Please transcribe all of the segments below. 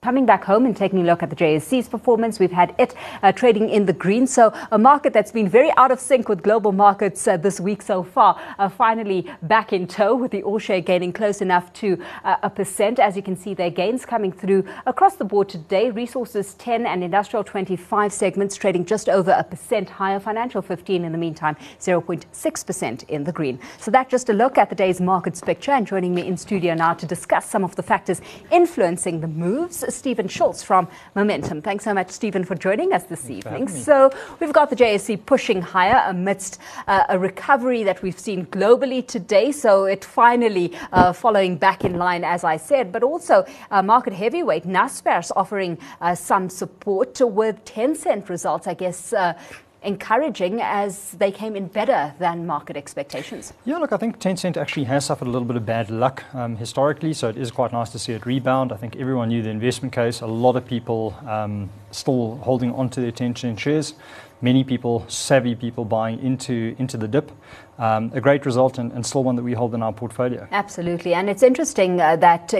coming back home and taking a look at the JSE's performance, we've had it trading in the green. So a market that's been very out of sync with global markets this week so far, finally back in tow with the all-share gaining close enough to 1%. As you can see, their gains coming through across the board today. Resources 10 and industrial 25 segments trading just over 1% higher. Financial 15 in the meantime, 0.6% in the green. So that's just a look at the day's markets picture. And joining me in studio now to discuss some of the factors influencing the moves, Stephen Schultz from Momentum. Thanks so much, Stephen, for joining us this evening. So we've got the JSE pushing higher amidst a recovery that we've seen globally today. So it finally following back in line, as I said, but also market heavyweight Naspers offering some support with Tencent results, I guess, encouraging as they came in better than market expectations. Yeah, look, I think Tencent actually has suffered a little bit of bad luck historically, so it is quite nice to see it rebound. I think everyone knew the investment case. A lot of people still holding on to their Tencent shares. Many people, savvy people, buying into the dip. A great result and still one that we hold in our portfolio. Absolutely. And it's interesting that,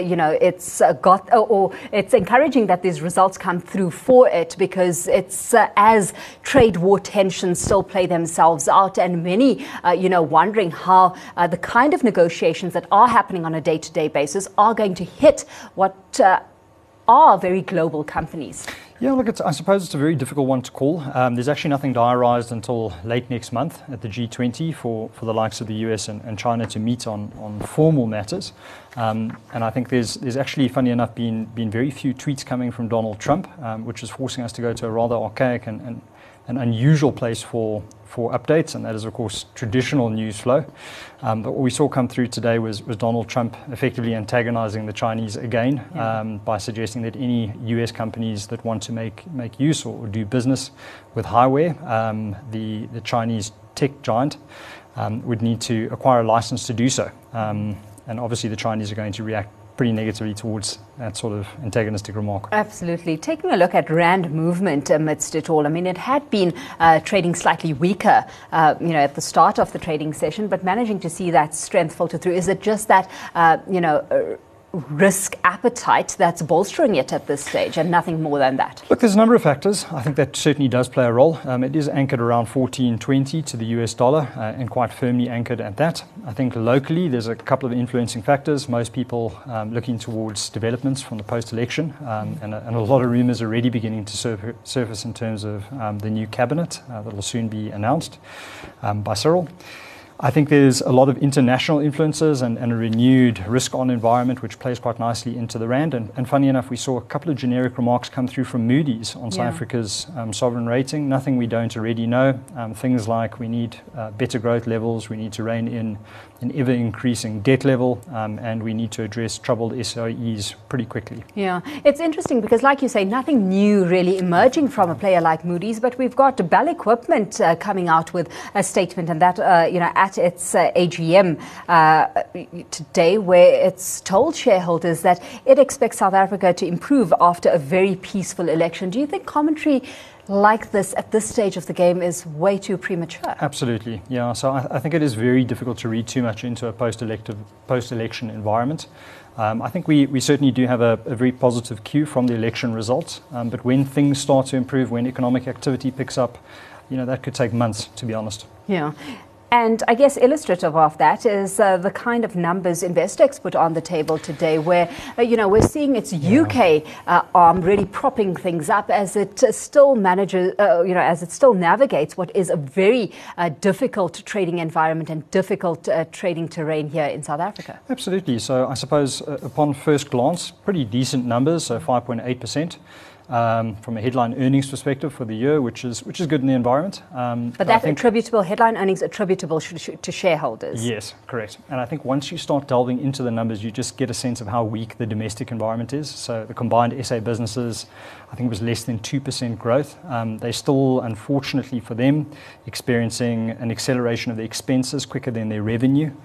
it's encouraging that these results come through for it, because it's as trade war tensions still play themselves out and many, wondering how the kind of negotiations that are happening on a day-to-day basis are going to hit what are very global companies. Yeah, look, I suppose it's a very difficult one to call. There's actually nothing diarised until late next month at the G20 for the likes of the US and China to meet on formal matters. And I think there's actually, funny enough, been very few tweets coming from Donald Trump, which is forcing us to go to a rather archaic and an unusual place for updates, and that is, of course, traditional news flow. But what we saw come through today was Donald Trump effectively antagonizing the Chinese again, by suggesting that any US companies that want to make use or do business with Highware, the Chinese tech giant, would need to acquire a license to do so. And obviously the Chinese are going to react pretty negatively towards that sort of antagonistic remark. Absolutely. Taking a look at Rand movement amidst it all, I mean, it had been trading slightly weaker, at the start of the trading session, but managing to see that strength filter through. Is it just that, risk appetite that's bolstering it at this stage and nothing more than that? Look, there's a number of factors. I think that certainly does play a role. It is anchored around 14.20 to the US dollar and quite firmly anchored at that. I think locally there's a couple of influencing factors. Most people looking towards developments from the post-election and a lot of rumours already beginning to surface in terms of the new cabinet that will soon be announced by Cyril. I think there's a lot of international influences and a renewed risk-on environment, which plays quite nicely into the Rand. And funny enough, we saw a couple of generic remarks come through from Moody's on South Africa's sovereign rating. Nothing we don't already know. Things like we need better growth levels, we need to rein in an ever-increasing debt level, and we need to address troubled SOEs pretty quickly. Yeah, it's interesting because, like you say, nothing new really emerging from a player like Moody's, but we've got Bell Equipment coming out with a statement, and that, at its AGM today, where it's told shareholders that it expects South Africa to improve after a very peaceful election. Do you think commentary like this at this stage of the game is way too premature? Absolutely, yeah. So I think it is very difficult to read too much into a post-election environment. I think we certainly do have a very positive cue from the election results, but when things start to improve, when economic activity picks up, that could take months, to be honest. Yeah. And I guess illustrative of that is the kind of numbers Investex put on the table today, where, we're seeing its UK arm really propping things up as it still manages, as it still navigates what is a very difficult trading environment and difficult trading terrain here in South Africa. Absolutely. So I suppose upon first glance, pretty decent numbers, so 5.8%. From a headline earnings perspective for the year, which is good in the environment. But that's attributable, headline earnings attributable to shareholders. Yes, correct. And I think once you start delving into the numbers, you just get a sense of how weak the domestic environment is. So the combined SA businesses, I think it was less than 2% growth. They're still, unfortunately for them, experiencing an acceleration of the expenses quicker than their revenue.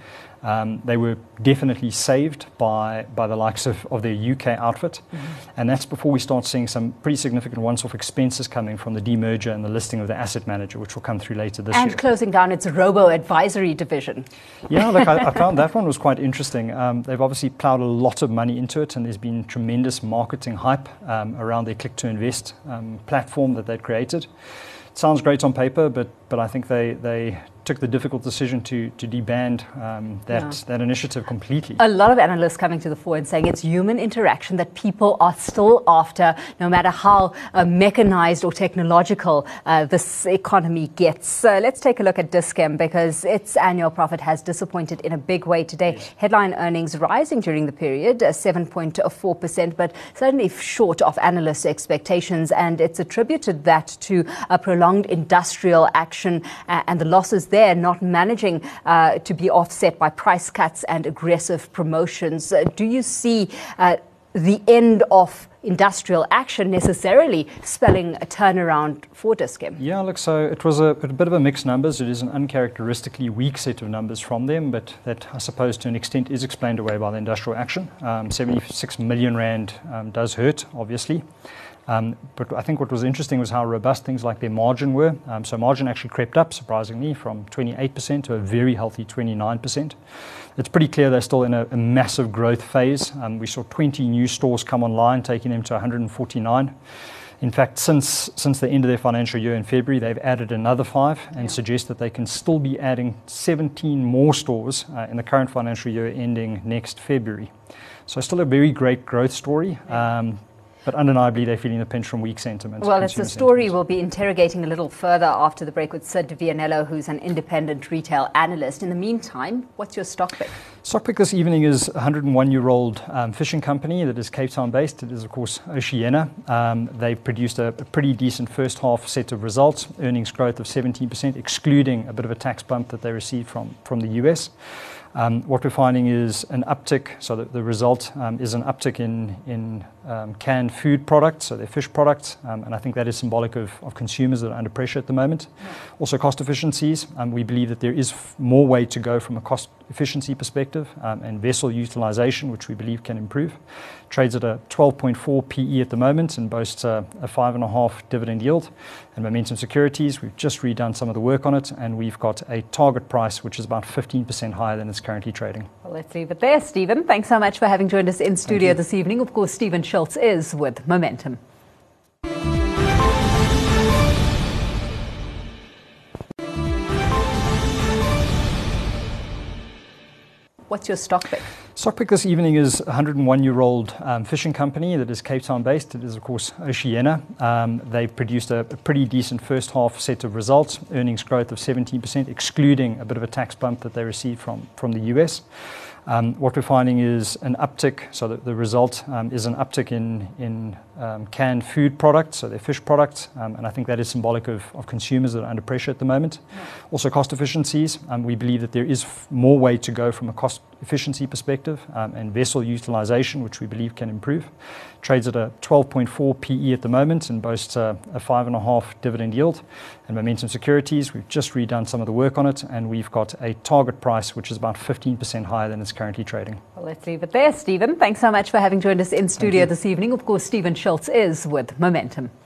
They were definitely saved by the likes of their UK outfit. And that's before we start seeing some pretty significant once-off expenses coming from the demerger and the listing of the asset manager, which will come through later this year. And closing down its robo-advisory division. Yeah, look, I found that one was quite interesting. They've obviously ploughed a lot of money into it, and there's been tremendous marketing hype around their Click to Invest platform that they've created. It sounds great on paper, but I think they took the difficult decision to deband that initiative completely. A lot of analysts coming to the fore and saying it's human interaction that people are still after, no matter how mechanized or technological this economy gets. Let's take a look at Dis-Chem, because its annual profit has disappointed in a big way today. Yes. Headline earnings rising during the period, 7.4%, but certainly short of analysts' expectations, and it's attributed that to a prolonged industrial action and the losses there not managing to be offset by price cuts and aggressive promotions. Do you see the end of industrial action necessarily spelling a turnaround for Dis-Chem? Yeah, look, so it was a bit of a mixed numbers. It is an uncharacteristically weak set of numbers from them, but that, I suppose, to an extent is explained away by the industrial action. 76 million rand does hurt, obviously. But I think what was interesting was how robust things like their margin were. So margin actually crept up, surprisingly, from 28% to a very healthy 29%. It's pretty clear they're still in a massive growth phase. We saw 20 new stores come online, taking them to 149. In fact, since the end of their financial year in February, they've added another 5 and suggest that they can still be adding 17 more stores in the current financial year ending next February. So still a very great growth story. But undeniably, they're feeling the pinch from weak sentiment. Well, it's a story we'll be interrogating a little further after the break with Sid Vianello, who's an independent retail analyst. In the meantime, what's your stock pick? Stock pick this evening is a 101-year-old fishing company that is Cape Town-based. It is, of course, Oceana. They've produced a pretty decent first half set of results, earnings growth of 17%, excluding a bit of a tax bump that they received from the US. What we're finding is an uptick, so the result is an uptick in canned food products, so their fish products, and I think that is symbolic of consumers that are under pressure at the moment. Also cost efficiencies. We believe that there is more way to go from a cost efficiency perspective and vessel utilization, which we believe can improve. Trades at a 12.4 PE at the moment and boasts a 5.5 dividend yield. And Momentum Securities, we've just redone some of the work on it, and we've got a target price which is about 15% higher than it's currently trading. Well, let's leave it there, Stephen. Thanks so much for having joined us in studio this evening. Of course, Stephen Schultz is with Momentum. What's your stock pick? Stock pick this evening is a 101-year-old fishing company that is Cape Town-based. It is, of course, Oceana. They've produced a pretty decent first half set of results, earnings growth of 17%, excluding a bit of a tax bump that they received from the US. What we're finding is an uptick, so the result is an uptick in canned food products, so their fish products, and I think that is symbolic of consumers that are under pressure at the moment. Also cost efficiencies. We believe that there is more way to go from a cost efficiency perspective and vessel utilization, which we believe can improve. Trades at a 12.4 PE at the moment and boasts a 5.5 dividend yield. And Momentum Securities, we've just redone some of the work on it, and we've got a target price which is about 15% higher than it's currently trading. Well, let's leave it there, Stephen. Thanks so much for having joined us in studio this evening. Of course, Stephen Schultz is with Momentum.